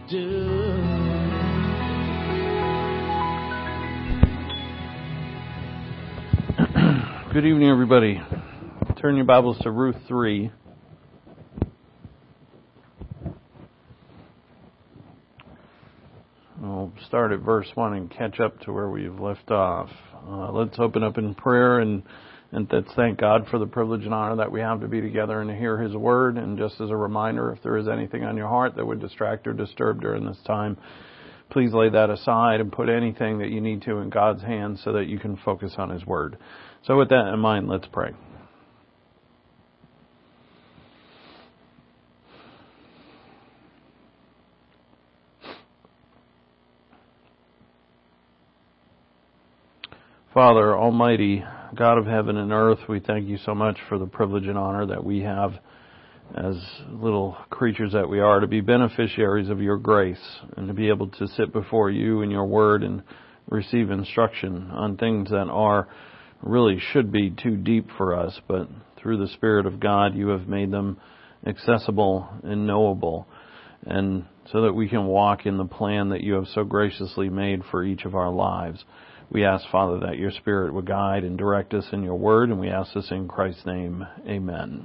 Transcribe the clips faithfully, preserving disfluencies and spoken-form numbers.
do. Good evening, everybody. Turn your Bibles to Ruth three. We'll start at verse one and catch up to where we've left off. Uh, let's open up in prayer and, and let's thank God for the privilege and honor that we have to be together and to hear His Word. And just as a reminder, if there is anything on your heart that would distract or disturb during this time, please lay that aside and put anything that you need to in God's hands so that you can focus on His Word. So with that in mind, let's pray. Father, Almighty, God of heaven and earth, we thank you so much for the privilege and honor that we have as little creatures that we are to be beneficiaries of your grace and to be able to sit before you in your word and receive instruction on things that are really should be too deep for us, but through the Spirit of God you have made them accessible and knowable, and so that we can walk in the plan that you have so graciously made for each of our lives. We ask, Father, that your Spirit would guide and direct us in your word, and we ask this in Christ's name. Amen.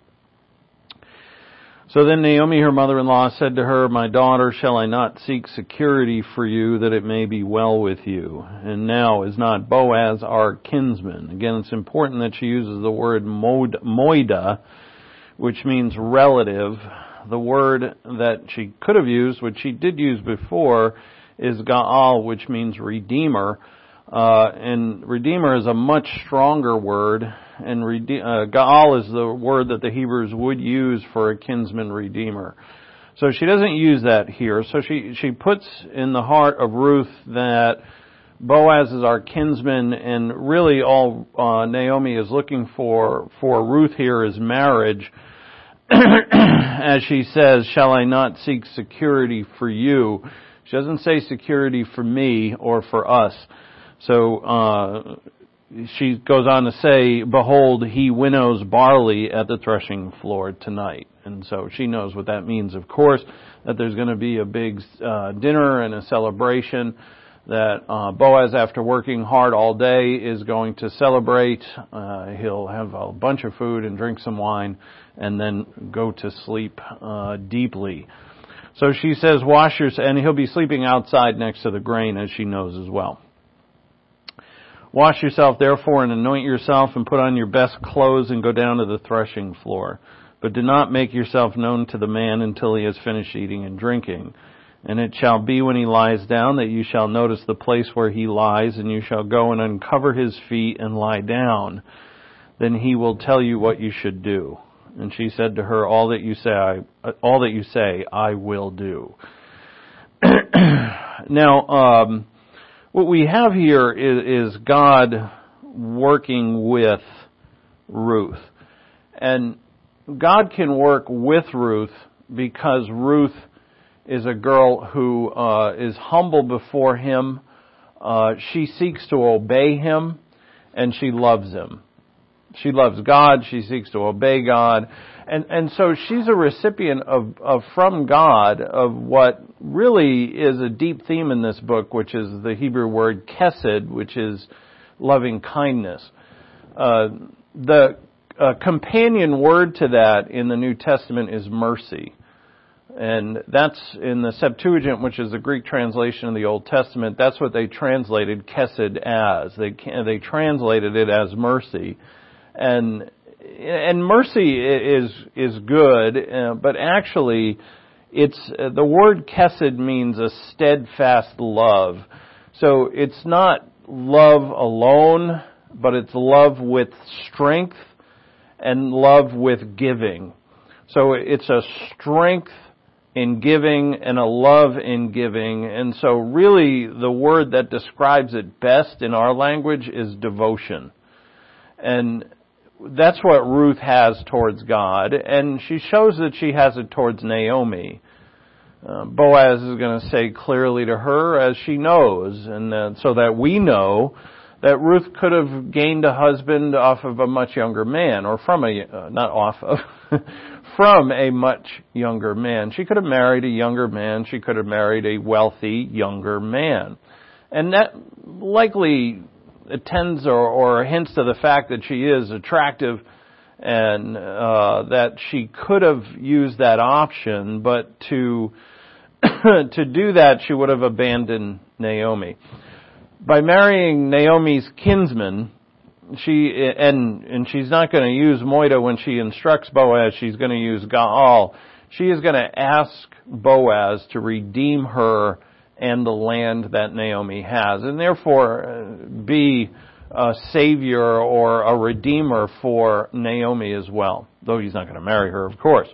So then Naomi, her mother-in-law, said to her, "My daughter, shall I not seek security for you, that it may be well with you? And now is not Boaz our kinsman?" Again, it's important that she uses the word moida, which means relative. The word that she could have used, which she did use before, is Gaal, which means redeemer. Uh, and redeemer is a much stronger word, and rede- uh, Gaal is the word that the Hebrews would use for a kinsman redeemer. So she doesn't use that here. So she, she puts in the heart of Ruth that Boaz is our kinsman, and really all uh, Naomi is looking for for Ruth here is marriage. As she says, "Shall I not seek security for you?" She doesn't say security for me or for us. So uh, she goes on to say, "Behold, he winnows barley at the threshing floor tonight." And so she knows what that means, of course, that there's going to be a big uh, dinner and a celebration, that uh, Boaz, after working hard all day, is going to celebrate. Uh, he'll have a bunch of food and drink some wine and then go to sleep uh, deeply. So she says, "Wash your," and he'll be sleeping outside next to the grain, as she knows as well. "Wash yourself, therefore, and anoint yourself, and put on your best clothes, and go down to the threshing floor. But do not make yourself known to the man until he has finished eating and drinking. And it shall be when he lies down that you shall notice the place where he lies, and you shall go and uncover his feet and lie down. Then he will tell you what you should do." And she said to her, "All that you say, I, all that you say, I will do." Now, um, what we have here is, is God working with Ruth. And God can work with Ruth because Ruth is a girl who uh, is humble before Him. Uh, she seeks to obey Him, and she loves Him. She loves God. She seeks to obey God. And and so she's a recipient of, of from God of what really is a deep theme in this book, which is the Hebrew word chesed, which is loving kindness. Uh, the uh, companion word to that in the New Testament is mercy. And that's in the Septuagint, which is the Greek translation of the Old Testament. That's what they translated chesed as. They they translated it as mercy. And and mercy is is good, uh, but actually, it's uh, the word chesed means a steadfast love. So it's not love alone, but it's love with strength and love with giving. So it's a strength in giving and a love in giving. And so really, the word that describes it best in our language is devotion. And that's what Ruth has towards God, and she shows that she has it towards Naomi. Uh, Boaz is going to say clearly to her, as she knows, and uh, so that we know that Ruth could have gained a husband off of a much younger man, or from a, uh, not off of, from a much younger man. She could have married a younger man. She could have married a wealthy younger man. And that likely attends or, or hints to the fact that she is attractive and uh, that she could have used that option, but to to do that, she would have abandoned Naomi. By marrying Naomi's kinsman, she and and she's not going to use Moida when she instructs Boaz. She's going to use Gaal. She is going to ask Boaz to redeem her and the land that Naomi has, and therefore be a savior or a redeemer for Naomi as well. Though he's not going to marry her, of course.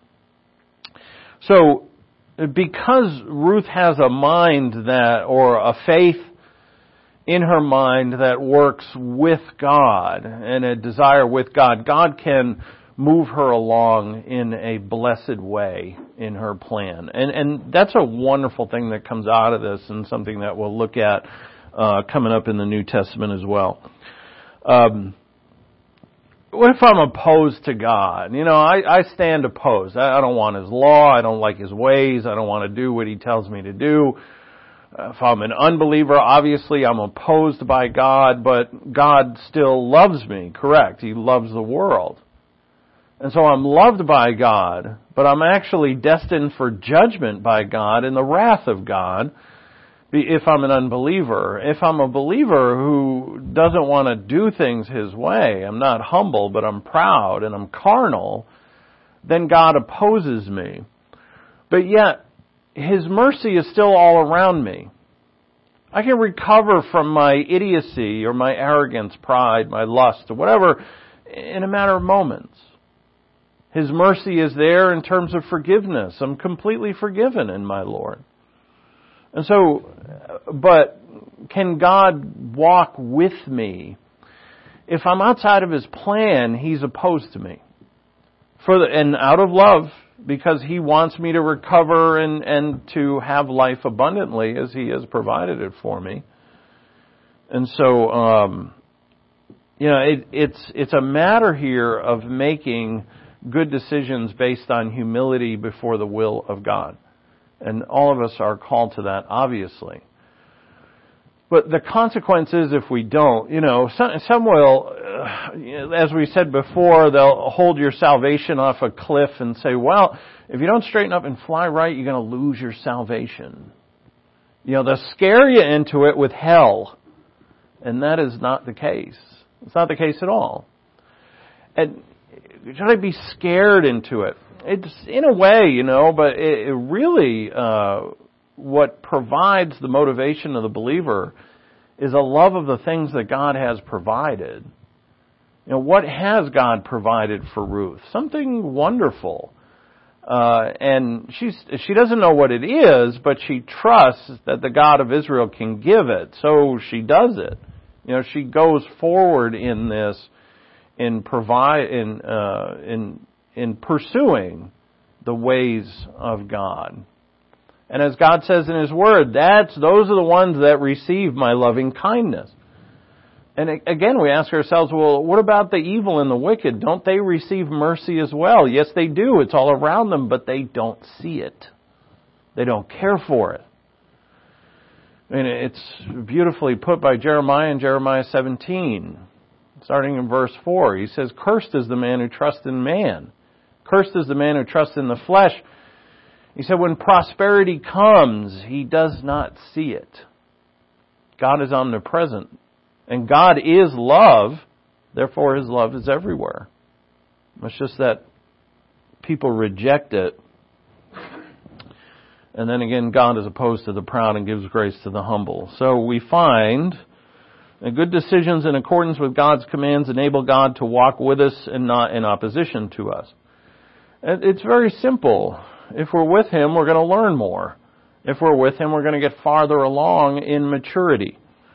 So, because Ruth has a mind that, or a faith in her mind that works with God and a desire with God, God can move her along in a blessed way in her plan. And and that's a wonderful thing that comes out of this, and something that we'll look at uh, coming up in the New Testament as well. Um, what if I'm opposed to God? You know, I, I stand opposed. I, I don't want His law. I don't like His ways. I don't want to do what He tells me to do. If I'm an unbeliever, obviously I'm opposed by God, but God still loves me, correct? He loves the world. And so I'm loved by God, but I'm actually destined for judgment by God and the wrath of God if I'm an unbeliever. If I'm a believer who doesn't want to do things His way, I'm not humble, but I'm proud and I'm carnal, then God opposes me. But yet, His mercy is still all around me. I can recover from my idiocy or my arrogance, pride, my lust, or whatever in a matter of moments. His mercy is there in terms of forgiveness. I'm completely forgiven in my Lord. And so, but can God walk with me? If I'm outside of His plan, He's opposed to me. For the, and out of love, because He wants me to recover and, and to have life abundantly as He has provided it for me. And so, um, you know, it, it's it's a matter here of making good decisions based on humility before the will of God. And all of us are called to that, obviously. But the consequence is if we don't, you know, some, some will, uh, as we said before, they'll hold your salvation off a cliff and say, well, if you don't straighten up and fly right, you're going to lose your salvation. You know, they'll scare you into it with hell. And that is not the case. It's not the case at all. And should I be scared into it? It's in a way, you know, but it, it really, uh, what provides the motivation of the believer is a love of the things that God has provided. You know, what has God provided for Ruth? Something wonderful. Uh, and she's, she doesn't know what it is, but she trusts that the God of Israel can give it. So she does it. You know, she goes forward in this, in provide, in, uh, in, in pursuing the ways of God. And as God says in His Word, that's, those are the ones that receive my loving kindness. And again, we ask ourselves, well, what about the evil and the wicked? Don't they receive mercy as well? Yes, they do. It's all around them, but they don't see it. They don't care for it. I mean, it's beautifully put by Jeremiah in Jeremiah seventeen. Starting in verse four, he says, "Cursed is the man who trusts in man. Cursed is the man who trusts in the flesh." He said, when prosperity comes, he does not see it. God is omnipresent. And God is love. Therefore, His love is everywhere. It's just that people reject it. And then again, God is opposed to the proud and gives grace to the humble. So we find that good decisions in accordance with God's commands enable God to walk with us and not in opposition to us. It's very simple. If we're with Him, we're going to learn more. If we're with Him, we're going to get farther along in maturity.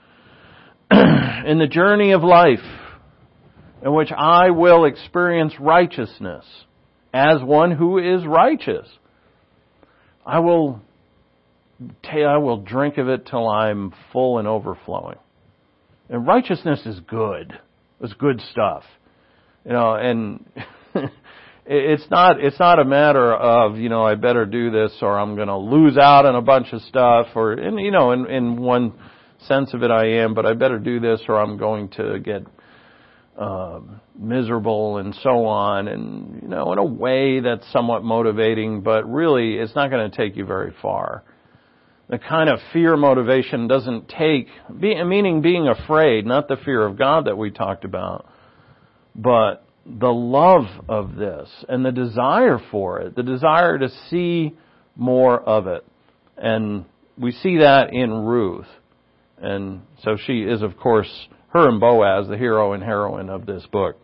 In the journey of life, in which I will experience righteousness as one who is righteous, I will, I will drink of it till I'm full and overflowing. And righteousness is good. It's good stuff. You know, and it's not, it's not a matter of, you know, I better do this or I'm going to lose out on a bunch of stuff or, and, you know, in, in one sense of it I am, but I better do this or I'm going to get uh, miserable and so on. And, you know, in a way that's somewhat motivating, but really it's not going to take you very far. The kind of fear motivation doesn't take, meaning being afraid, not the fear of God that we talked about, but the love of this and the desire for it, the desire to see more of it. And we see that in Ruth. And so she is, of course, her and Boaz, the hero and heroine of this book.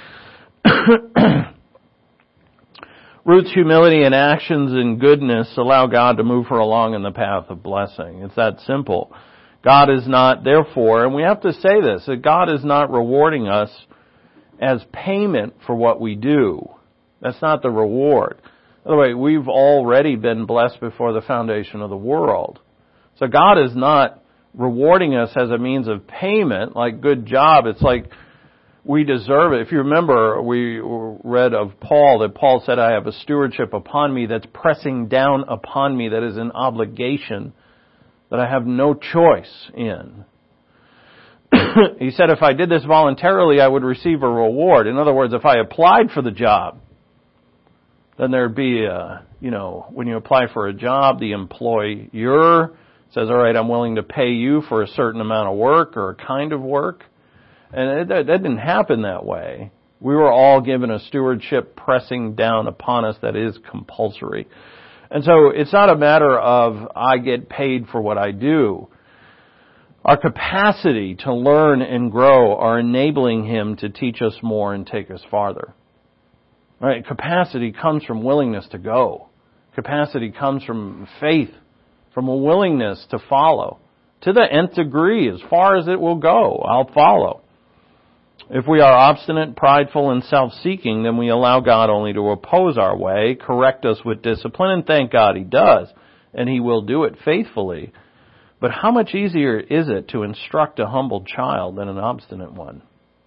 Ruth's humility and actions and goodness allow God to move her along in the path of blessing. It's that simple. God is not, therefore, and we have to say this, that God is not rewarding us as payment for what we do. That's not the reward. By the way, we've already been blessed before the foundation of the world. So God is not rewarding us as a means of payment, like good job. It's like we deserve it. If you remember, we read of Paul, that Paul said, I have a stewardship upon me that's pressing down upon me, that is an obligation that I have no choice in. He said, if I did this voluntarily, I would receive a reward. In other words, if I applied for the job, then there'd be a, you know, when you apply for a job, the employer says, all right, I'm willing to pay you for a certain amount of work or a kind of work. And that, that didn't happen that way. We were all given a stewardship pressing down upon us that is compulsory. And so it's not a matter of I get paid for what I do. Our capacity to learn and grow are enabling Him to teach us more and take us farther. Right? Capacity comes from willingness to go. Capacity comes from faith, from a willingness to follow. To the nth degree, as far as it will go, I'll follow. If we are obstinate, prideful, and self-seeking, then we allow God only to oppose our way, correct us with discipline, and thank God He does, and He will do it faithfully. But how much easier is it to instruct a humble child than an obstinate one?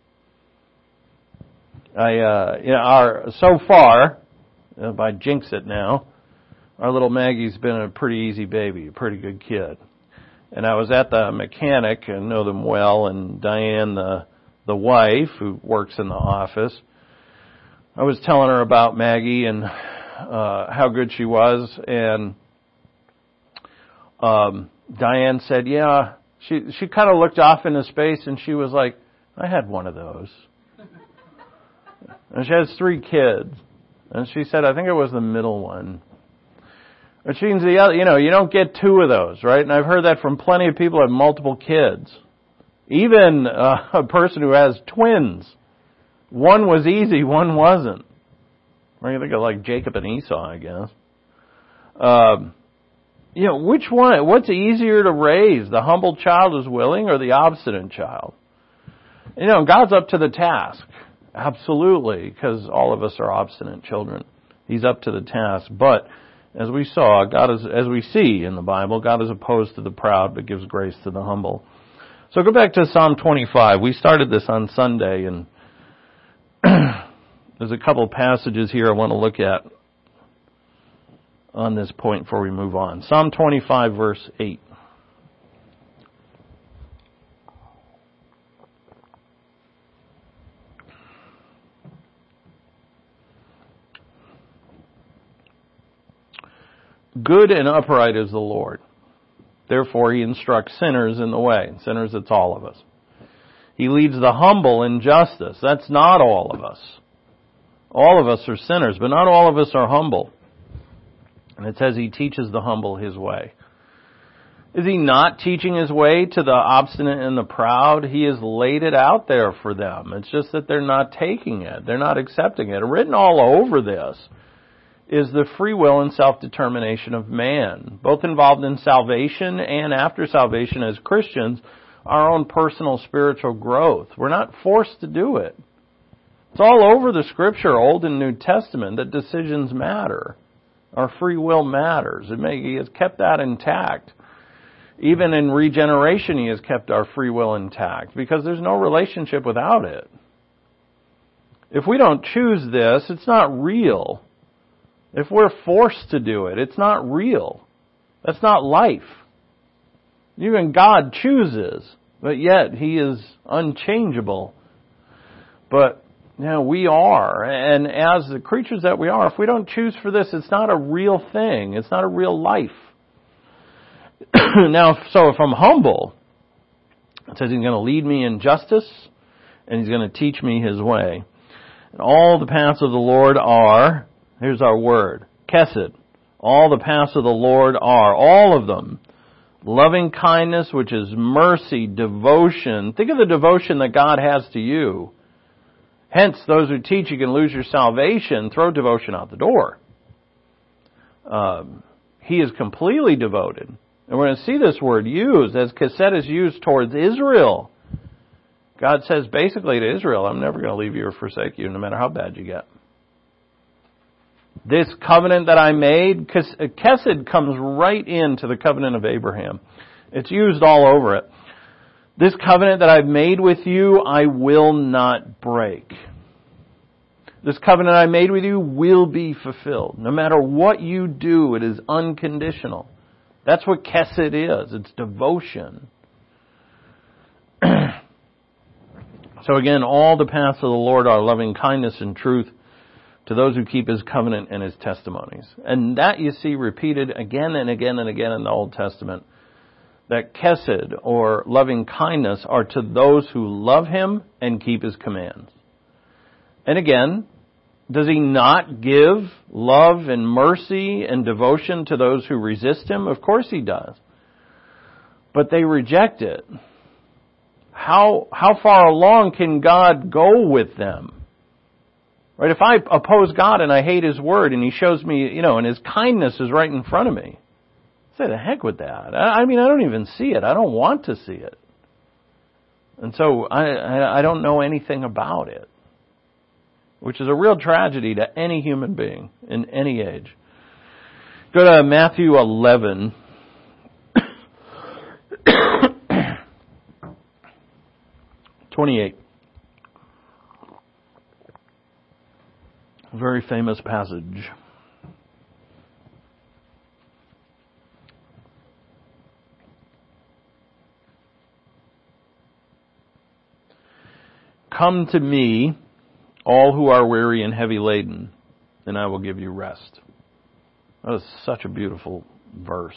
I, uh, you know, our, so far, if I jinx it now, our little Maggie's been a pretty easy baby, a pretty good kid. And I was at the mechanic, and know them well, and Diane, the the wife who works in the office, I was telling her about Maggie and uh, how good she was, and um, Diane said, yeah, she she kind of looked off into space, and she was like, I had one of those. And she has three kids. And she said, I think it was the middle one. Which means the other, you know, you don't get two of those, right? And I've heard that from plenty of people who have multiple kids. Even uh, a person who has twins. One was easy, one wasn't. Or you think of like Jacob and Esau, I guess. Um, you know, which one? What's easier to raise? The humble child who's willing or the obstinate child? You know, God's up to the task. Absolutely, because all of us are obstinate children. He's up to the task. But as we saw, God is, as we see in the Bible, God is opposed to the proud, but gives grace to the humble. So go back to Psalm twenty-five. We started this on Sunday, and there's a couple passages here I want to look at on this point before we move on. Psalm twenty-five, verse eight. Good and upright is the Lord. Therefore, He instructs sinners in the way. Sinners, it's all of us. He leads the humble in justice. That's not all of us. All of us are sinners, but not all of us are humble. And it says He teaches the humble His way. Is He not teaching His way to the obstinate and the proud? He has laid it out there for them. It's just that they're not taking it. They're not accepting it. Written all over this is the free will and self-determination of man, both involved in salvation and after salvation as Christians, our own personal spiritual growth. We're not forced to do it. It's all over the Scripture, Old and New Testament, that decisions matter. Our free will matters. It may, He has kept that intact. Even in regeneration, He has kept our free will intact because there's no relationship without it. If we don't choose this, it's not real. If we're forced to do it, it's not real. That's not life. Even God chooses, but yet He is unchangeable. But, you know, we are. And as the creatures that we are, if we don't choose for this, it's not a real thing. It's not a real life. Now, so if I'm humble, it says He's going to lead me in justice, and He's going to teach me His way. And all the paths of the Lord are, here's our word, Chesed. All the paths of the Lord are, all of them, loving kindness, which is mercy, devotion. Think of the devotion that God has to you. Hence, those who teach you can lose your salvation, throw devotion out the door. Um, he is completely devoted. And we're going to see this word used as Chesed is used towards Israel. God says basically to Israel, I'm never going to leave you or forsake you, no matter how bad you get. This covenant that I made, Chesed comes right into the covenant of Abraham. It's used all over it. This covenant that I've made with you, I will not break. This covenant I made with you will be fulfilled. No matter what you do, it is unconditional. That's what Chesed is. It's devotion. So again, all the paths of the Lord are loving kindness and truth to those who keep His covenant and His testimonies. And that you see repeated again and again and again in the Old Testament. That Chesed, or loving kindness, are to those who love Him and keep His commands. And again, does He not give love and mercy and devotion to those who resist Him? Of course He does. But they reject it. How, how far along can God go with them? Right? If I oppose God and I hate His Word and He shows me, you know, and His kindness is right in front of me, say the heck with that. I mean, I don't even see it. I don't want to see it. And so I, I don't know anything about it, which is a real tragedy to any human being in any age. Go to Matthew eleven. twenty-eight. A very famous passage. Come to me, all who are weary and heavy laden, and I will give you rest. That is such a beautiful verse.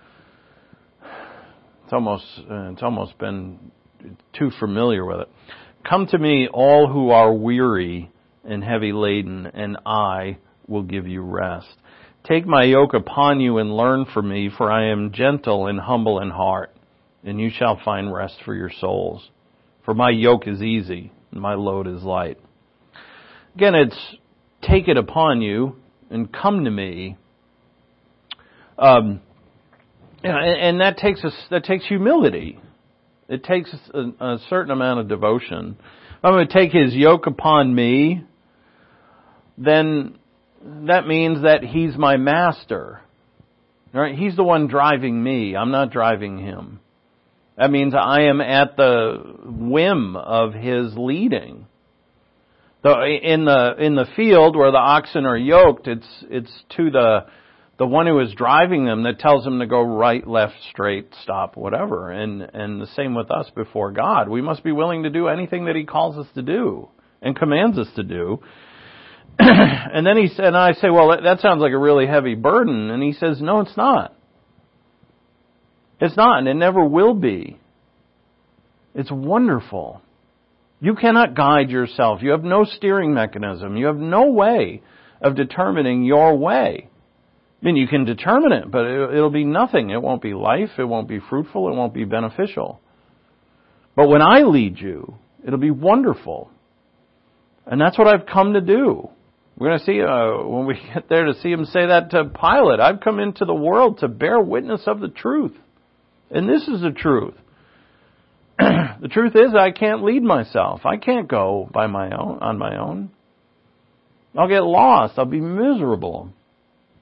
It's almost, uh, it's almost been too familiar with it. Come to me, all who are weary and heavy laden, and I will give you rest. Take my yoke upon you and learn from me, for I am gentle and humble in heart, and you shall find rest for your souls. For my yoke is easy, and my load is light. Again, it's take it upon you and come to me. Um, and, and that takes us, that takes humility. It takes a, a certain amount of devotion. If I'm going to take His yoke upon me, then that means that He's my master. Right? He's the one driving me. I'm not driving Him. That means I am at the whim of His leading. So in the in the field where the oxen are yoked, it's it's to the the one who is driving them that tells them to go right, left, straight, stop, whatever. And and the same with us before God. We must be willing to do anything that He calls us to do and commands us to do. And then he said, and I say, well, that sounds like a really heavy burden. And He says, no, it's not. It's not, and it never will be. It's wonderful. You cannot guide yourself. You have no steering mechanism. You have no way of determining your way. I mean, you can determine it, but it'll be nothing. It won't be life. It won't be fruitful. It won't be beneficial. But when I lead you, it'll be wonderful. And that's what I've come to do. We're going to see, uh, when we get there, to see Him say that to Pilate. I've come into the world to bear witness of the truth. And this is the truth. The truth is, I can't lead myself. I can't go by my own, on my own. I'll get lost. I'll be miserable.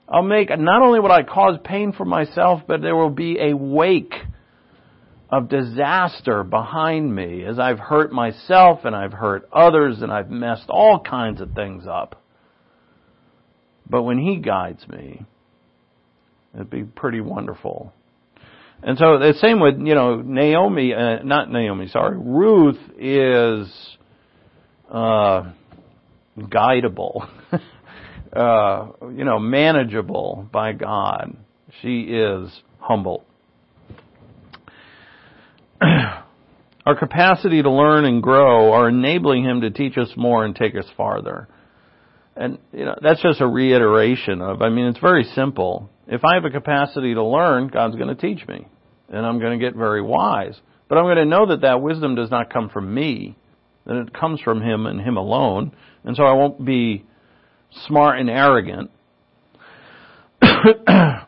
I'll make, not only will I cause pain for myself, but there will be a wake of disaster behind me as I've hurt myself and I've hurt others and I've messed all kinds of things up. But when He guides me, it'd be pretty wonderful. And so the same with, you know, Naomi, uh, not Naomi, sorry, Ruth is uh, guidable, uh, you know, manageable by God. She is humble. Our capacity to learn and grow are enabling Him to teach us more and take us farther. And, you know, that's just a reiteration of, I mean, it's very simple. If I have a capacity to learn, God's going to teach me. And I'm going to get very wise. But I'm going to know that that wisdom does not come from me. That it comes from Him and Him alone. And so I won't be smart and arrogant. uh,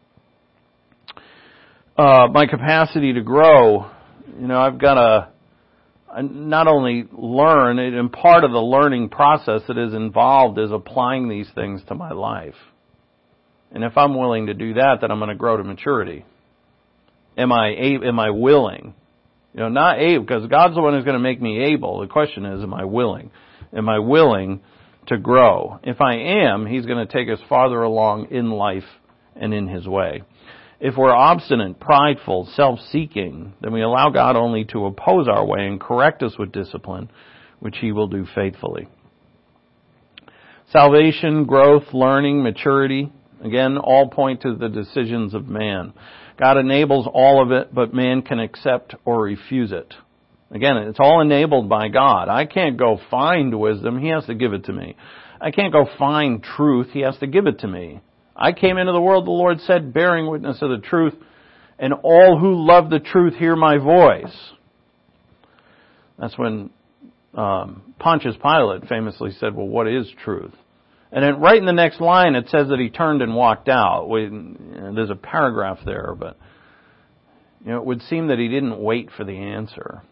my capacity to grow, you know, I've got to not only learn, and part of the learning process that is involved is applying these things to my life. And if I'm willing to do that, then I'm going to grow to maturity. Am I am I willing? You know, not able, because God's the one who's going to make me able. The question is, am I willing? Am I willing to grow? If I am, He's going to take us farther along in life and in His way. If we're obstinate, prideful, self-seeking, then we allow God only to oppose our way and correct us with discipline, which He will do faithfully. Salvation, growth, learning, maturity, again, all point to the decisions of man. God enables all of it, but man can accept or refuse it. Again, it's all enabled by God. I can't go find wisdom. He has to give it to me. I can't go find truth. He has to give it to me. I came into the world, the Lord said, bearing witness of the truth, and all who love the truth hear my voice. That's when um, Pontius Pilate famously said, well, what is truth? And then right in the next line, it says that he turned and walked out. We, you know, there's a paragraph there, but you know, it would seem that he didn't wait for the answer.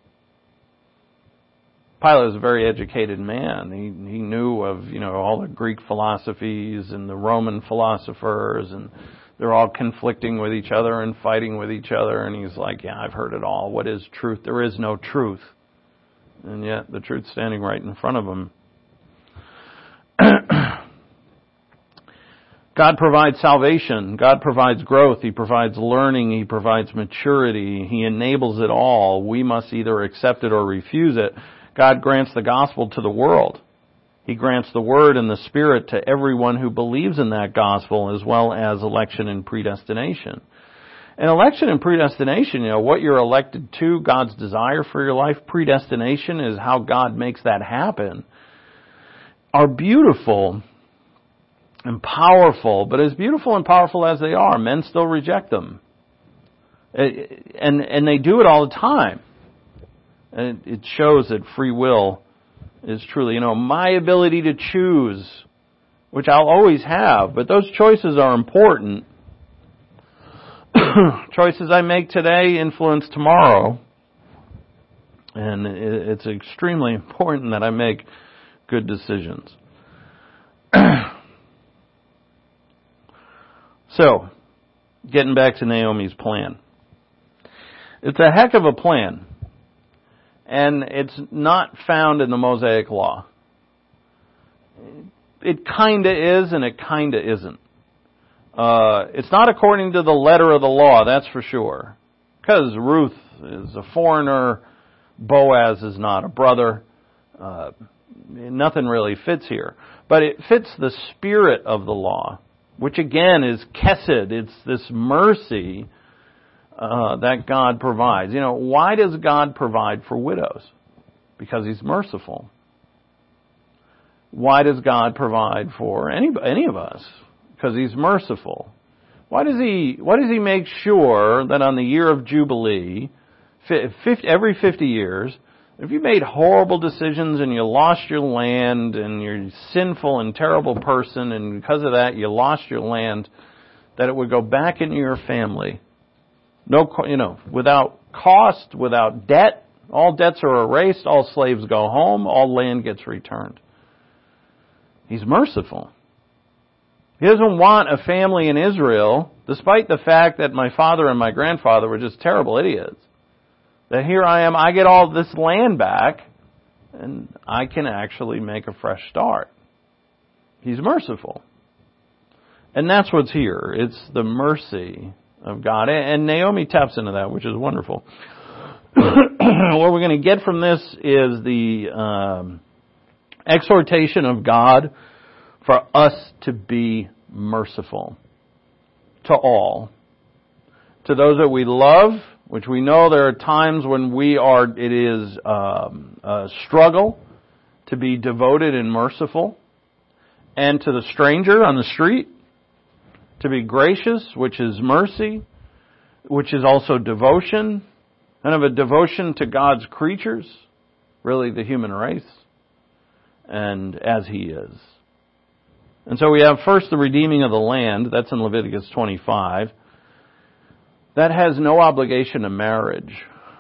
Pilate was a very educated man. He he knew of, you know, all the Greek philosophies and the Roman philosophers, and they're all conflicting with each other and fighting with each other. And he's like, yeah, I've heard it all. What is truth? There is no truth. And yet the truth's standing right in front of him. God provides salvation. God provides growth. He provides learning. He provides maturity. He enables it all. We must either accept it or refuse it. God grants the gospel to the world. He grants the word and the Spirit to everyone who believes in that gospel, as well as election and predestination. And election and predestination, you know, what you're elected to, God's desire for your life, predestination is how God makes that happen, are beautiful and powerful. But as beautiful and powerful as they are, men still reject them. And, and they do it all the time. And it shows that free will is truly, you know, my ability to choose, which I'll always have, but those choices are important. Choices I make today influence tomorrow. And it's extremely important that I make good decisions. So, getting back to Naomi's plan. It's a heck of a plan. And it's not found in the Mosaic Law. It kinda is and it kinda isn't. Uh, it's not according to the letter of the law, that's for sure. Because Ruth is a foreigner, Boaz is not a brother. Uh, nothing really fits here. But it fits the spirit of the law, which again is kesed. It's this mercy uh, that God provides. You know, why does God provide for widows? Because He's merciful. Why does God provide for any any of us? Because He's merciful. Why does He Why does He make sure that on the year of Jubilee, fifty, every fifty years, if you made horrible decisions and you lost your land and you're a sinful and terrible person and because of that you lost your land, that it would go back into your family? No, you know, without cost, without debt, all debts are erased, all slaves go home, all land gets returned. He's merciful. He doesn't want a family in Israel, despite the fact that my father and my grandfather were just terrible idiots. That here I am, I get all this land back, and I can actually make a fresh start. He's merciful. And that's what's here. It's the mercy of God. And Naomi taps into that, which is wonderful. What we're going to get from this is the um, exhortation of God for us to be merciful to all. To those that we love, which we know there are times when we are, it is um, a struggle to be devoted and merciful. And to the stranger on the street, to be gracious, which is mercy, which is also devotion, kind of a devotion to God's creatures, really the human race, and as He is. And so we have first the redeeming of the land, that's in Leviticus twenty-five. That has no obligation to marriage.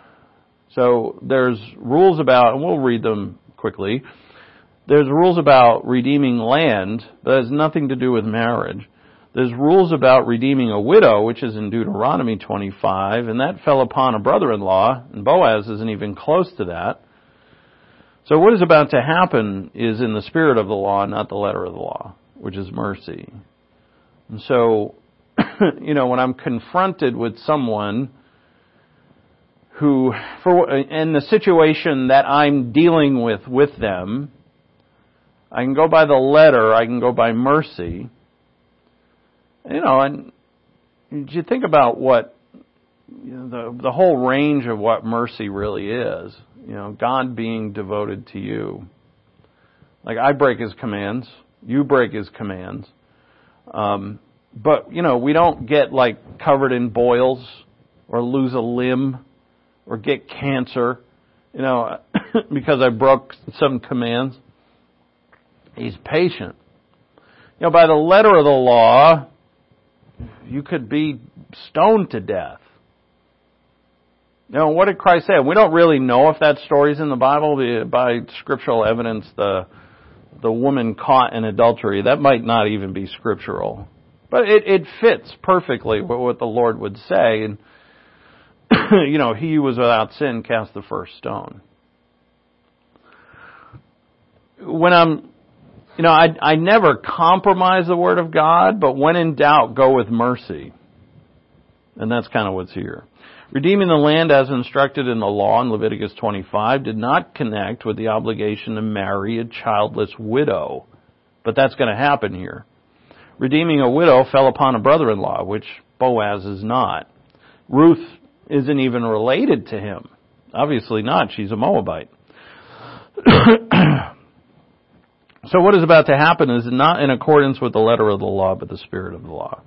So there's rules about, and we'll read them quickly, there's rules about redeeming land, but it has nothing to do with marriage. There's rules about redeeming a widow, which is in Deuteronomy twenty-five, and that fell upon a brother-in-law, and Boaz isn't even close to that. So what is about to happen is in the spirit of the law, not the letter of the law, which is mercy. And so, you know, when I'm confronted with someone who, for in the situation that I'm dealing with with them, I can go by the letter, I can go by mercy. You know, and you think about what, you know, the the whole range of what mercy really is. You know, God being devoted to you. Like, I break His commands, you break His commands. Um, but, you know, we don't get, like, covered in boils or lose a limb or get cancer, you know, because I broke some commands. He's patient. You know, by the letter of the law, you could be stoned to death. You know, what did Christ say? We don't really know if that story's in the Bible. By scriptural evidence, the the woman caught in adultery, that might not even be scriptural. But it, it fits perfectly with what the Lord would say. And, you know, he who was without sin cast the first stone. When I'm, you know, I, I never compromise the Word of God, but when in doubt, go with mercy. And that's kind of what's here. Redeeming the land as instructed in the law in Leviticus twenty-five did not connect with the obligation to marry a childless widow. But that's going to happen here. Redeeming a widow fell upon a brother-in-law, which Boaz is not. Ruth isn't even related to him. Obviously not. She's a Moabite. So what is about to happen is not in accordance with the letter of the law, but the spirit of the law.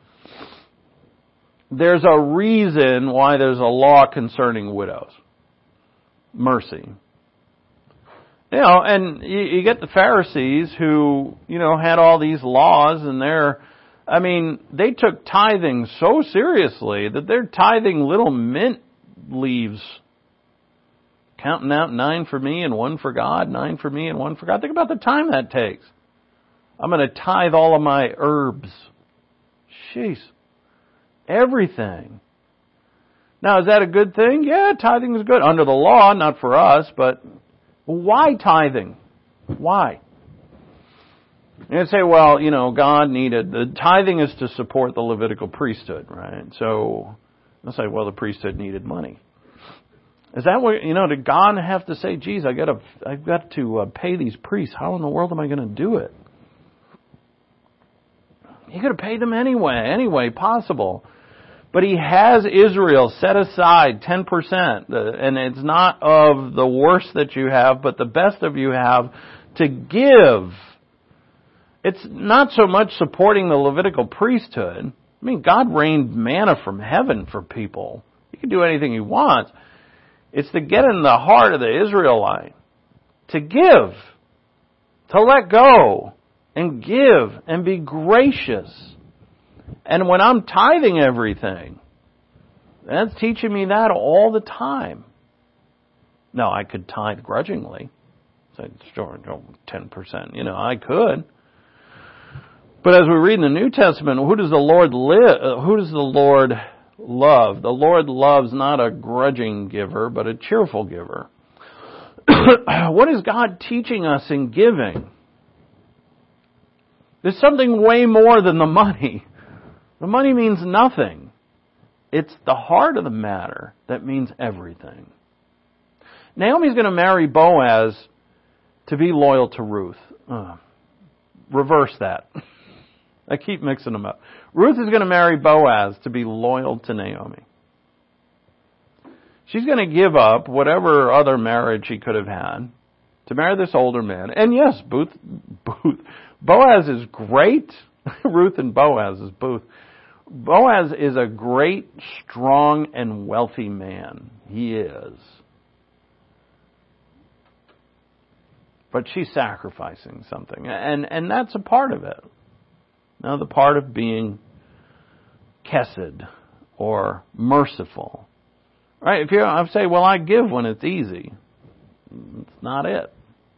There's a reason why there's a law concerning widows. Mercy. You know, and you, you get the Pharisees who, you know, had all these laws, and they're, I mean, they took tithing so seriously that they're tithing little mint leaves, counting out nine for me and one for God, nine for me and one for God. Think about the time that takes. I'm going to tithe all of my herbs. Jeez. Everything. Now, is that a good thing? Yeah, tithing is good. Under the law, not for us, but why tithing? Why? And say, well, you know, God needed, the tithing is to support the Levitical priesthood, right? So, they'll say, well, the priesthood needed money. Is that what, you know, did God have to say, geez, I gotta, I've got to uh, pay these priests. How in the world am I going to do it? He could have paid them anyway, anyway possible. But He has Israel set aside ten percent, and it's not of the worst that you have, but the best of you have to give. It's not so much supporting the Levitical priesthood. I mean, God rained manna from heaven for people. He can do anything He wants. It's to get in the heart of the Israelite, to give, to let go, and give, and be gracious. And when I'm tithing everything, that's teaching me that all the time. Now, I could tithe grudgingly. Say, sure, ten percent. You know, I could. But as we read in the New Testament, who does the Lord live? Who does the Lord love? The Lord loves not a grudging giver, but a cheerful giver. What is God teaching us in giving? There's something way more than the money. The money means nothing. It's the heart of the matter that means everything. Naomi's going to marry Boaz to be loyal to Ruth. Uh, reverse that. I keep mixing them up. Ruth is going to marry Boaz to be loyal to Naomi. She's going to give up whatever other marriage she could have had to marry this older man. And yes, Booth, Booth, Boaz is great. Ruth and Boaz is Booth. Boaz is a great, strong, and wealthy man. He is. But she's sacrificing something. And, and that's a part of it. Now, the part of being chesed or merciful. Right? If you I say, well, I give when it's easy. It's not it.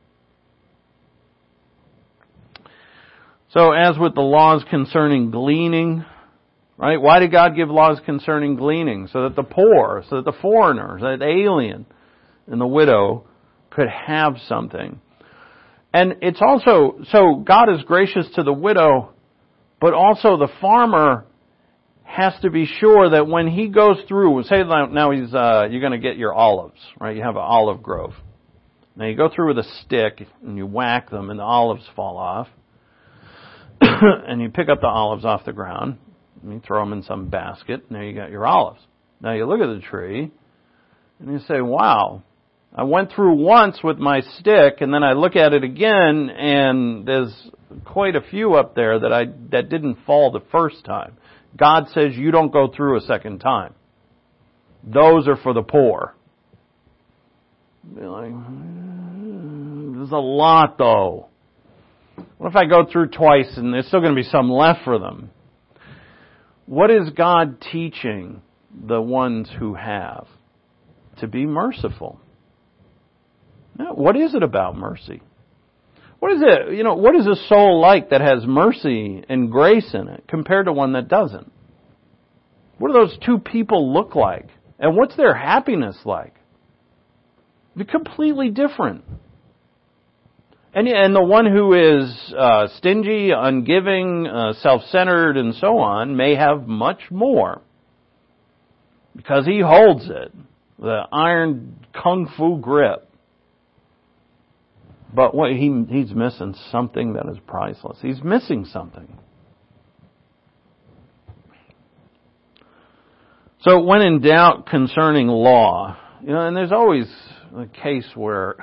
So, as with the laws concerning gleaning, right? Why did God give laws concerning gleaning? So that the poor, so that the foreigner, so that the alien and the widow could have something. And it's also, so God is gracious to the widow, but also the farmer has to be sure that when he goes through, say now he's, uh, you're going to get your olives, right? You have an olive grove. Now you go through with a stick and you whack them and the olives fall off. And you pick up the olives off the ground and you throw them in some basket. And there you got your olives. Now you look at the tree and you say, wow, I went through once with my stick and then I look at it again and there's quite a few up there that I, that didn't fall the first time. God says you don't go through a second time. Those are for the poor. Be like, there's a lot though. What if I go through twice and there's still going to be some left for them? What is God teaching the ones who have? To be merciful. Now, what is it about mercy? What is it, you know, what is a soul like that has mercy and grace in it compared to one that doesn't? What do those two people look like? And what's their happiness like? They're completely different. And, and the one who is uh, stingy, ungiving, uh, self-centered, and so on may have much more because he holds it, the iron kung fu grip. But what he he's missing something that is priceless. He's missing something. So when in doubt concerning law, you know, and there's always a case where,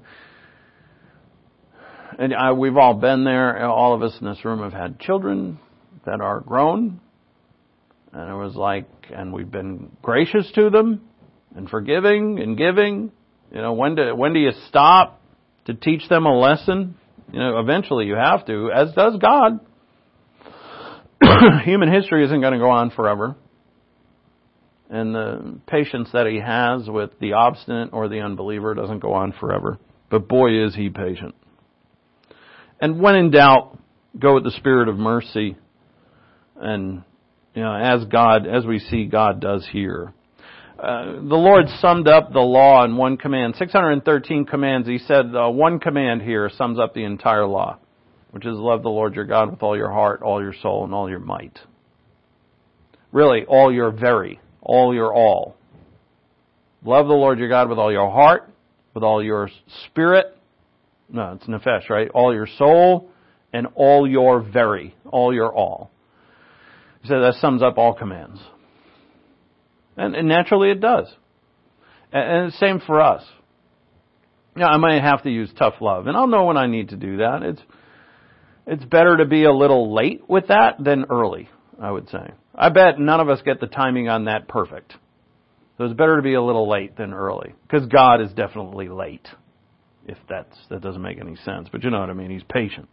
and I, we've all been there. All of us in this room have had children that are grown, and it was like, and we've been gracious to them and forgiving and giving. You know, when do when do you stop to teach them a lesson? You know, eventually you have to, as does God. Human history isn't going to go on forever. And the patience that he has with the obstinate or the unbeliever doesn't go on forever. But boy, is he patient. And when in doubt, go with the spirit of mercy. And, you know, as God, as we see God does here. Uh, the Lord summed up the law in one command. six hundred thirteen commands. He said uh, one command here sums up the entire law, which is love the Lord your God with all your heart, all your soul, and all your might. Really, all your very, all your all. Love the Lord your God with all your heart, with all your spirit. No, it's nefesh, right? All your soul and all your very, all your all. He said that sums up all commands. And, and naturally it does. And, and the same for us. Yeah, I might have to use tough love. And I'll know when I need to do that. It's it's better to be a little late with that than early, I would say. I bet none of us get the timing on that perfect. So it's better to be a little late than early. Because God is definitely late. If that's that doesn't make any sense. But you know what I mean. He's patient.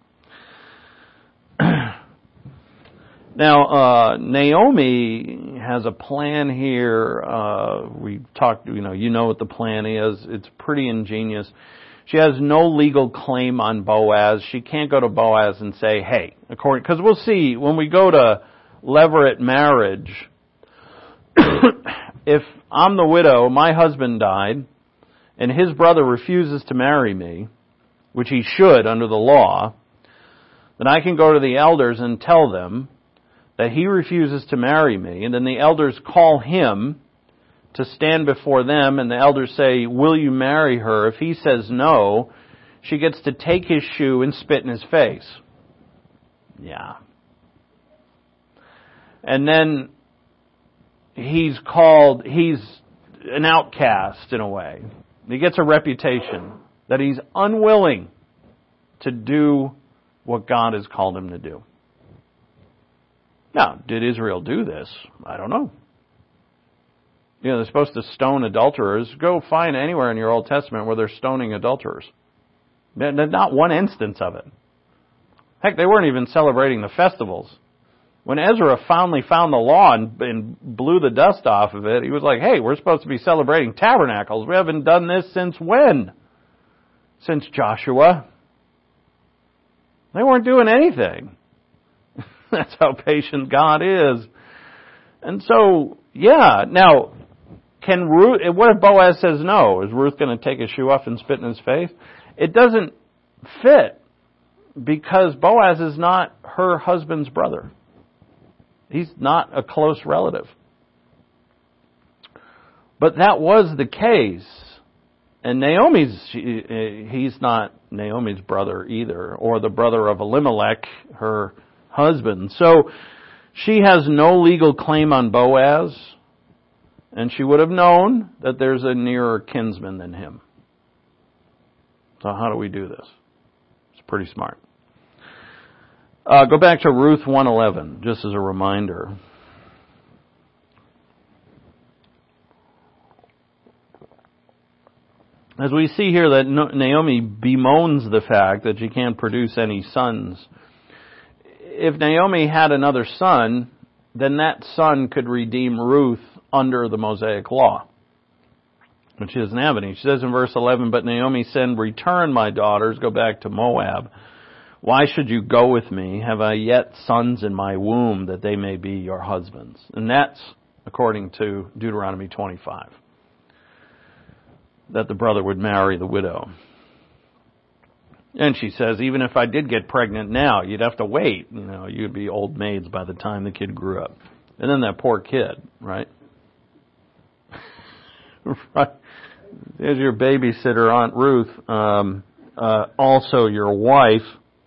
Now, uh, Naomi has a plan here. Uh, we talked, you know, you know what the plan is. It's pretty ingenious. She has no legal claim on Boaz. She can't go to Boaz and say, hey, according, because we'll see when we go to levirate marriage, if I'm the widow, my husband died, and his brother refuses to marry me, which he should under the law, then I can go to the elders and tell them that he refuses to marry me, and then the elders call him to stand before them, and the elders say, will you marry her? If he says no, she gets to take his shoe and spit in his face. Yeah. And then he's called, he's an outcast in a way. He gets a reputation that he's unwilling to do what God has called him to do. Now, did Israel do this? I don't know. You know, they're supposed to stone adulterers. Go find anywhere in your Old Testament where they're stoning adulterers. There's not one instance of it. Heck, they weren't even celebrating the festivals. When Ezra finally found the law and, and blew the dust off of it, he was like, hey, we're supposed to be celebrating tabernacles. We haven't done this since when? Since Joshua. They weren't doing anything. That's how patient God is. And so, yeah, now, can Ruth, what if Boaz says no? Is Ruth going to take his shoe off and spit in his face? It doesn't fit because Boaz is not her husband's brother. He's not a close relative. But that was the case. And Naomi's, she, he's not Naomi's brother either, or the brother of Elimelech, her husband. So she has no legal claim on Boaz, and she would have known that there's a nearer kinsman than him. So how do we do this? It's pretty smart. Uh, go back to Ruth one eleven, just as a reminder. As we see here that Naomi bemoans the fact that she can't produce any sons. If Naomi had another son, then that son could redeem Ruth under the Mosaic law. But she doesn't have any. She says in verse eleven, but Naomi said, return, my daughters, go back to Moab. Why should you go with me? Have I yet sons in my womb that they may be your husbands? And that's according to Deuteronomy twenty-five. That the brother would marry the widow. And she says, even if I did get pregnant now, you'd have to wait. You know, you'd be old maids by the time the kid grew up. And then that poor kid, right? Right. There's your babysitter, Aunt Ruth, um, uh, also your wife.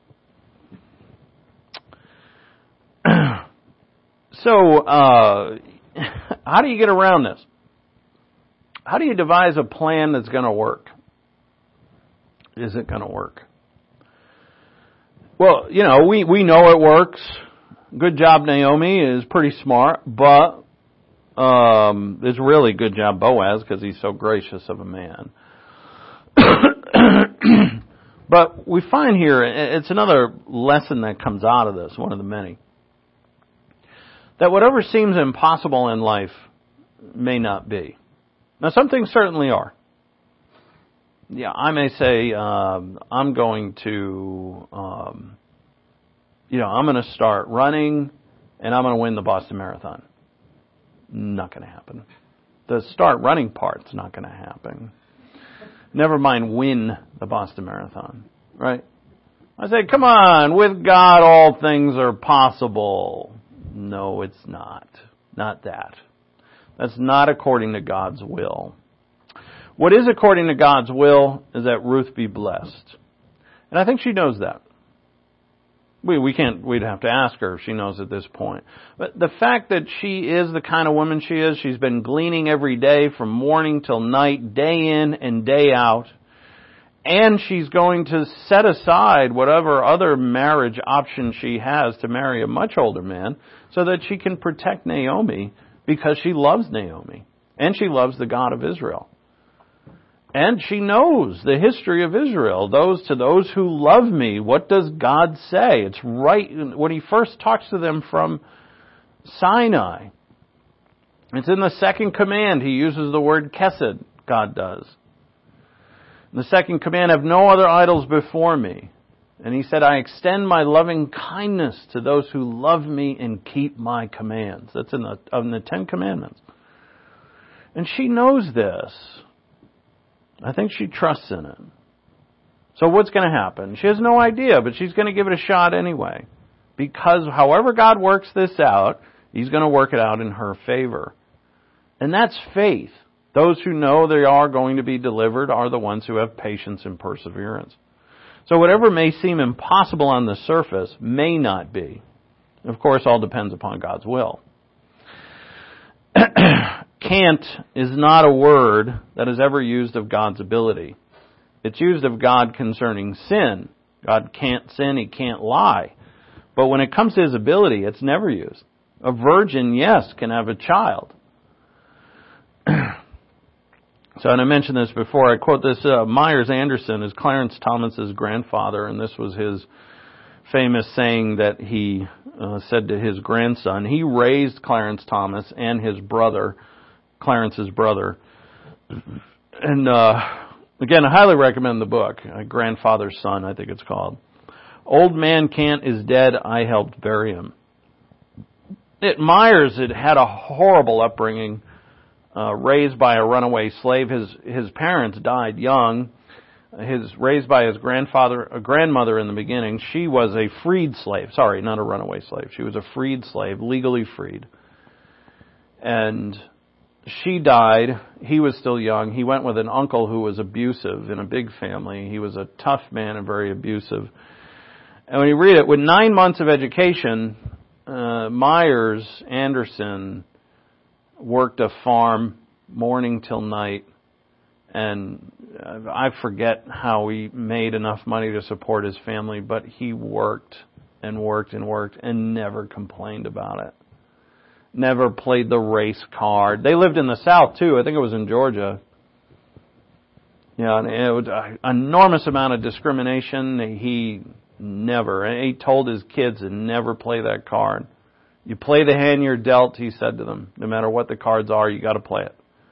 So, uh, how do you get around this? How do you devise a plan that's going to work? Is it going to work? Well, you know, we, we know it works. Good job, Naomi is pretty smart, but um, it's really good job, Boaz, because he's so gracious of a man. But we find here, it's another lesson that comes out of this, one of the many, that whatever seems impossible in life may not be. Now, some things certainly are. Yeah, I may say, um, I'm going to, um, you know, I'm going to start running and I'm going to win the Boston Marathon. Not going to happen. The start running part's not going to happen. Never mind win the Boston Marathon, right? I say, come on, with God all things are possible. No, it's not. Not that. That's not according to God's will. What is according to God's will is that Ruth be blessed. And I think she knows that. We we can't, we'd have to ask her if she knows at this point. But the fact that she is the kind of woman she is, she's been gleaning every day from morning till night, day in and day out. And she's going to set aside whatever other marriage option she has to marry a much older man so that she can protect Naomi because she loves Naomi. And she loves the God of Israel. And she knows the history of Israel. Those to those who love me, what does God say? It's right when he first talks to them from Sinai. It's in the second command. He uses the word kesed, God does. The second command, have no other idols before me. And he said, I extend my loving kindness to those who love me and keep my commands. That's in the, in the Ten Commandments. And she knows this. I think she trusts in it. So what's going to happen? She has no idea, but she's going to give it a shot anyway. Because however God works this out, He's going to work it out in her favor. And that's faith. Those who know they are going to be delivered are the ones who have patience and perseverance. So whatever may seem impossible on the surface may not be. Of course, all depends upon God's will. Can't is not a word that is ever used of God's ability. It's used of God concerning sin. God can't sin, He can't lie. But when it comes to His ability, it's never used. A virgin, yes, can have a child. So, and I mentioned this before, I quote this, uh, Myers Anderson is Clarence Thomas's grandfather, and this was his famous saying that he uh, said to his grandson. He raised Clarence Thomas and his brother, Clarence's brother. And uh, again, I highly recommend the book, uh, Grandfather's Son, I think it's called. Old Man Kant is dead, I helped bury him. It, Myers had had a horrible upbringing. Uh, raised by a runaway slave. His his parents died young. His raised by his grandfather, a grandmother in the beginning. She was a freed slave. Sorry, not a runaway slave. She was a freed slave, legally freed. And she died. He was still young. He went with an uncle who was abusive in a big family. He was a tough man and very abusive. And when you read it, with nine months of education, uh, Myers Anderson worked a farm morning till night, and I forget how he made enough money to support his family, but he worked and worked and worked and never complained about it. Never played the race card. They lived in the South too. I think it was in Georgia. Yeah, and it was an enormous amount of discrimination. He never, and he told his kids to never play that card. You play the hand you're dealt, he said to them. No matter what the cards are, you got to play it.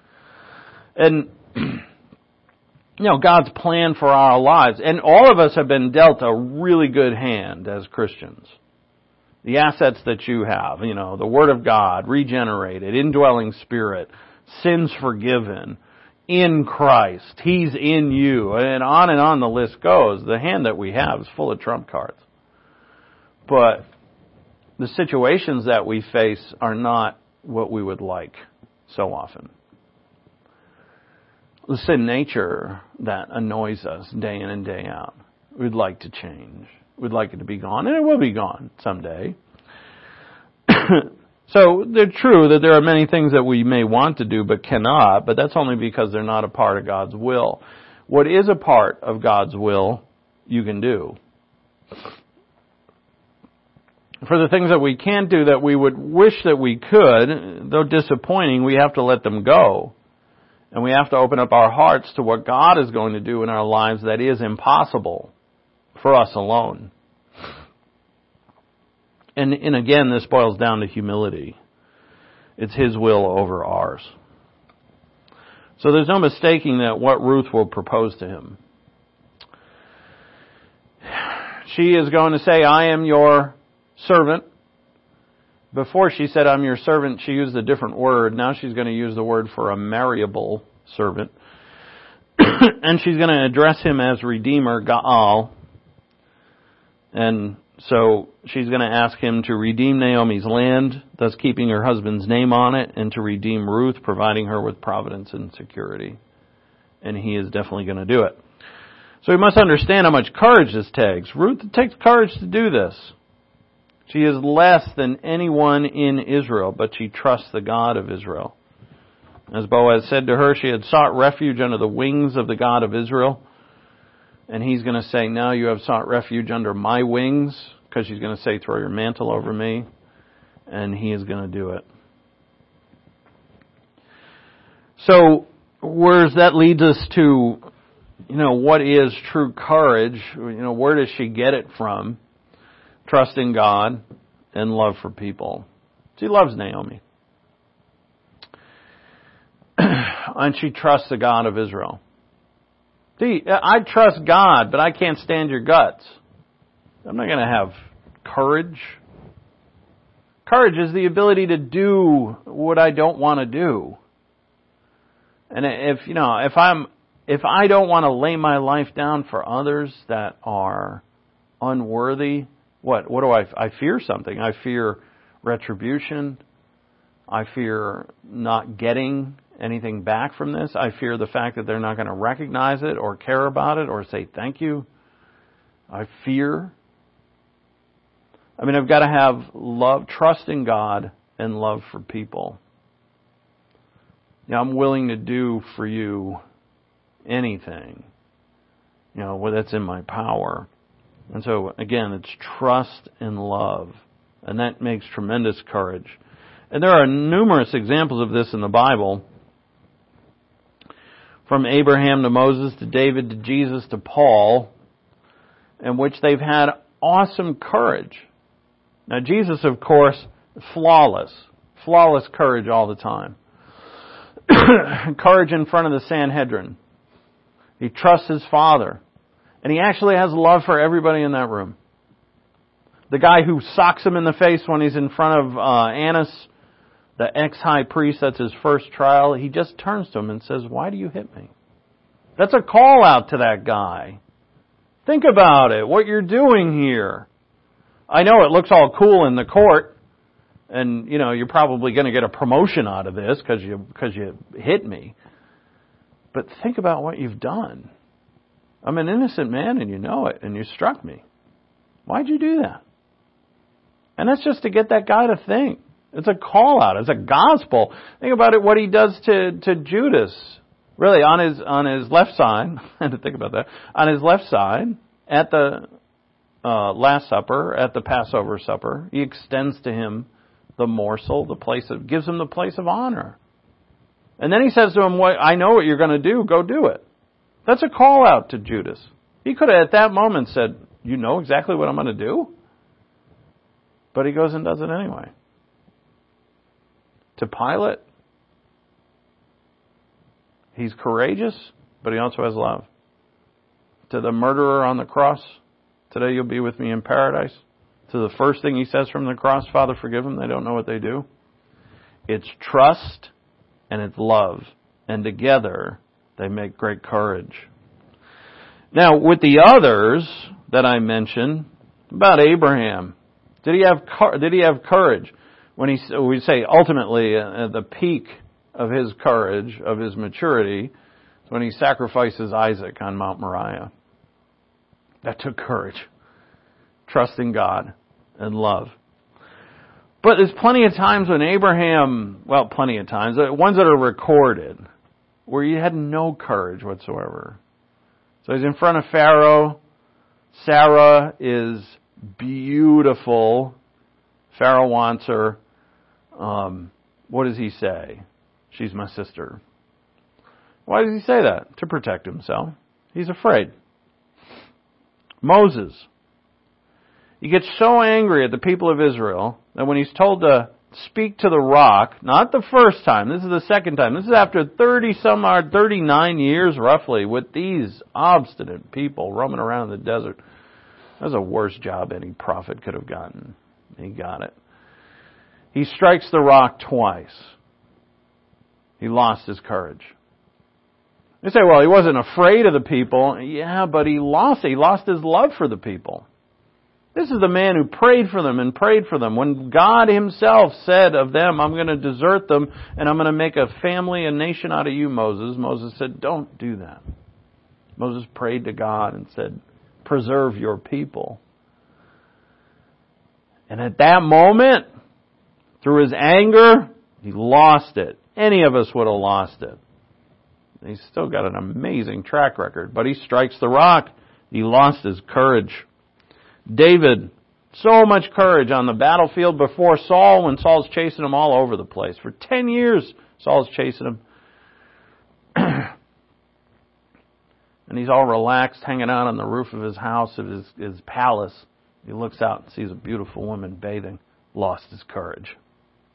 And, you know, God's plan for our lives. And all of us have been dealt a really good hand as Christians. The assets that you have, you know, the Word of God, regenerated, indwelling Spirit, sins forgiven, in Christ, He's in you. And on and on the list goes. The hand that we have is full of trump cards. But the situations that we face are not what we would like so often. The sin nature that annoys us day in and day out. We'd like to change. We'd like it to be gone, and it will be gone someday. So they're true that there are many things that we may want to do but cannot, but that's only because they're not a part of God's will. What is a part of God's will, you can do. For the things that we can't do that we would wish that we could, though disappointing, we have to let them go. And we have to open up our hearts to what God is going to do in our lives that is impossible for us alone. And, and again, this boils down to humility. It's His will over ours. So there's no mistaking that what Ruth will propose to him. She is going to say, I am your servant. Before she said, I'm your servant, she used a different word. Now she's going to use the word for a marriable servant. And she's going to address him as Redeemer, Gaal. And so she's going to ask him to redeem Naomi's land, thus keeping her husband's name on it, and to redeem Ruth, providing her with providence and security. And he is definitely going to do it. So we must understand how much courage this takes. Ruth, it takes courage to do this. She is less than anyone in Israel, but she trusts the God of Israel. As Boaz said to her, she had sought refuge under the wings of the God of Israel. And he's going to say, now you have sought refuge under my wings, because she's going to say, throw your mantle over me. And he is going to do it. So, whereas that leads us to, you know, what is true courage? You know, where does she get it from? Trust in God and love for people. She loves Naomi. And she trusts the God of Israel. See, I trust God, but I can't stand your guts. I'm not going to have courage. Courage is the ability to do what I don't want to do. And if, you know, if I'm, if I don't want to lay my life down for others that are unworthy, what, what do I, I fear something. I fear retribution. I fear not getting anything back from this. I fear the fact that they're not going to recognize it or care about it or say thank you. I fear. I mean, I've got to have love, trust in God and love for people. You know, I'm willing to do for you anything, you know, well, that's in my power. And so, again, it's trust and love. And that makes tremendous courage. And there are numerous examples of this in the Bible. From Abraham to Moses to David to Jesus to Paul, in which they've had awesome courage. Now, Jesus, of course, flawless. Flawless courage all the time. Courage in front of the Sanhedrin. He trusts his Father. And he actually has love for everybody in that room. The guy who socks him in the face when he's in front of uh, Annas, the ex-high priest, that's his first trial, he just turns to him and says, "Why do you hit me?" That's a call out to that guy. Think about it, what you're doing here. I know it looks all cool in the court, and, you know, you're probably going to get a promotion out of this because you, because you hit me. But think about what you've done. I'm an innocent man, and you know it, and you struck me. Why'd you do that? And that's just to get that guy to think. It's a call out. It's a gospel. Think about it, what he does to, to Judas. Really, on his, on his left side, I had to think about that, on his left side, at the uh, Last Supper, at the Passover supper, he extends to him the morsel, the place of, gives him the place of honor. And then he says to him, "What, I know what you're going to do, go do it." That's a call out to Judas. He could have at that moment said, "You know exactly what I'm going to do?" But he goes and does it anyway. To Pilate, he's courageous, but he also has love. To the murderer on the cross, "Today you'll be with me in paradise." To the first thing he says from the cross, "Father, forgive them, they don't know what they do." It's trust and it's love. And together, they make great courage. Now, with the others that I mentioned, about Abraham, did he have did he have courage? When he, we say ultimately at the peak of his courage, of his maturity, is when he sacrifices Isaac on Mount Moriah. That took courage. Trust in God and love. But there's plenty of times when Abraham, well, plenty of times, ones that are recorded, where he had no courage whatsoever. So he's in front of Pharaoh. Sarah is beautiful. Pharaoh wants her. Um, what does he say? "She's my sister." Why does he say that? To protect himself. He's afraid. Moses. He gets so angry at the people of Israel that when he's told to speak to the rock, not the first time, this is the second time, this is after thirty some odd, thirty-nine years roughly, with these obstinate people roaming around in the desert. That was the worst job any prophet could have gotten. He got it. He strikes the rock twice. He lost his courage. You say, well, he wasn't afraid of the people. Yeah, but he lost it. He lost his love for the people. This is the man who prayed for them and prayed for them. When God himself said of them, "I'm going to desert them and I'm going to make a family, a nation out of you, Moses," Moses said, "Don't do that." Moses prayed to God and said, "Preserve your people." And at that moment, through his anger, he lost it. Any of us would have lost it. He's still got an amazing track record, but he strikes the rock. He lost his courage. David, so much courage on the battlefield before Saul when Saul's chasing him all over the place. For ten years, Saul's chasing him. And he's all relaxed, hanging out on the roof of his house, of his, his palace. He looks out and sees a beautiful woman bathing. Lost his courage.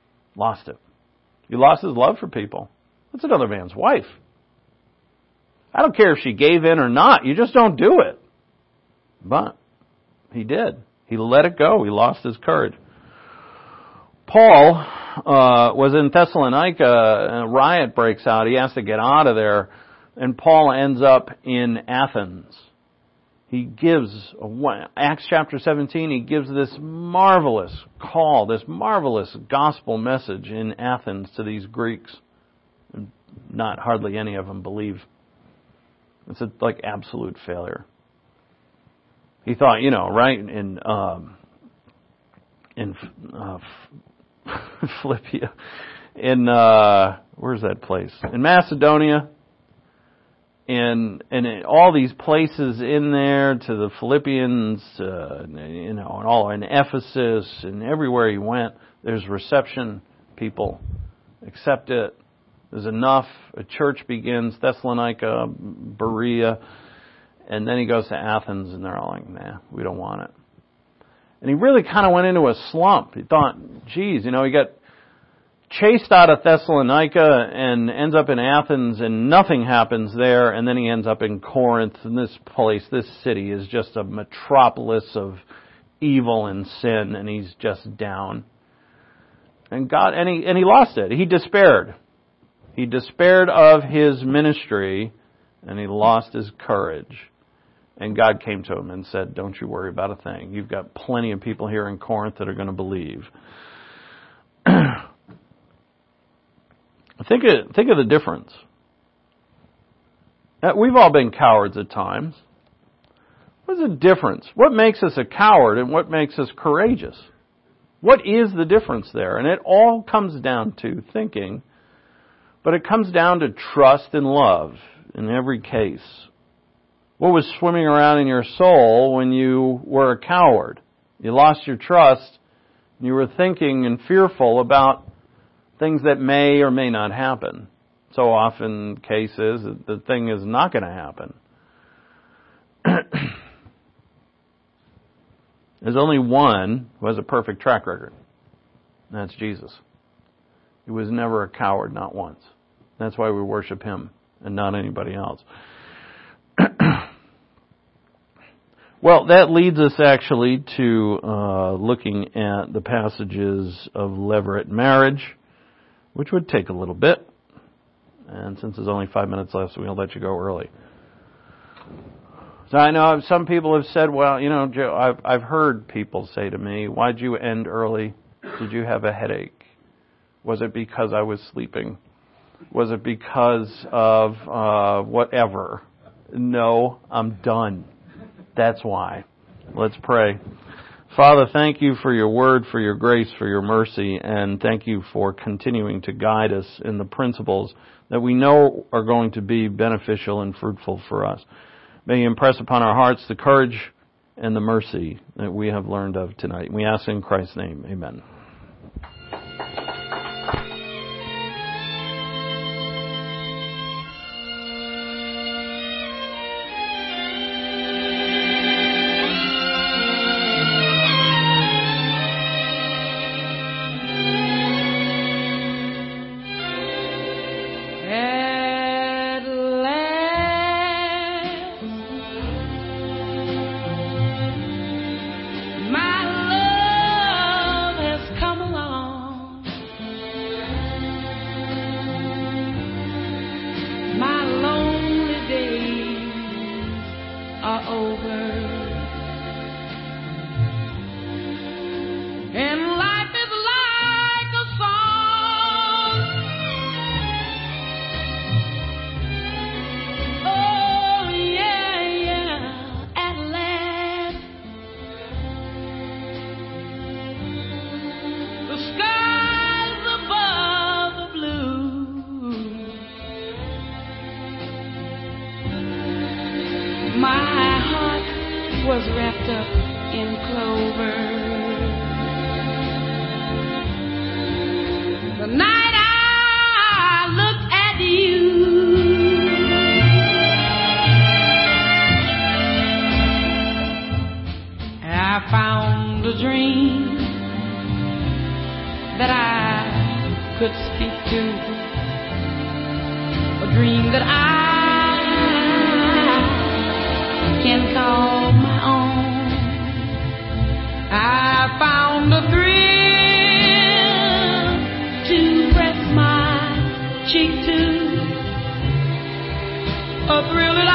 Lost it. He lost his love for people. That's another man's wife. I don't care if she gave in or not. You just don't do it. But he did. He let it go. He lost his courage. Paul uh, was in Thessalonica. A riot breaks out. He has to get out of there. And Paul ends up in Athens. He gives, Acts chapter seventeen, he gives this marvelous call, this marvelous gospel message in Athens to these Greeks. And not hardly any of them believe. It's a, like absolute failure. He thought, you know, right, in um, in uh, Philippia, in, uh, where's that place? In Macedonia. And and it, all these places in there, to the Philippians, uh, you know, and all in Ephesus, and everywhere he went, there's reception. People accept it. There's enough. A church begins, Thessalonica, Berea, and then he goes to Athens, and they're all like, nah, we don't want it. And he really kind of went into a slump. He thought, geez, you know, he got chased out of Thessalonica and ends up in Athens, and nothing happens there, and then he ends up in Corinth, and this place, this city is just a metropolis of evil and sin, and he's just down. And God, and he, and he lost it. He despaired. He despaired of his ministry, and he lost his courage. And God came to him and said, don't you worry about a thing. You've got plenty of people here in Corinth that are going to believe. Think of, think of the difference. We've all been cowards at times. What's the difference? What makes us a coward and what makes us courageous? What is the difference there? And it all comes down to thinking, but it comes down to trust and love in every case. What was swimming around in your soul when you were a coward? You lost your trust, and you were thinking and fearful about things that may or may not happen. So often cases, the thing is not going to happen. There's only one who has a perfect track record. And that's Jesus. He was never a coward, not once. That's why we worship him and not anybody else. Well, that leads us actually to uh, looking at the passages of levirate marriage, which would take a little bit. And since there's only five minutes left, so we'll let you go early. So I know some people have said, well, you know, Joe, I've, I've heard people say to me, why'd you end early? Did you have a headache? Was it because I was sleeping? Was it because of uh, whatever? No, I'm done. That's why. Let's pray. Father, thank you for your word, for your grace, for your mercy, and thank you for continuing to guide us in the principles that we know are going to be beneficial and fruitful for us. May you impress upon our hearts the courage and the mercy that we have learned of tonight. We ask in Christ's name. Amen. Was wrapped up in clover. The night I looked at you, I found a dream that I could speak to, a dream that I a thrill that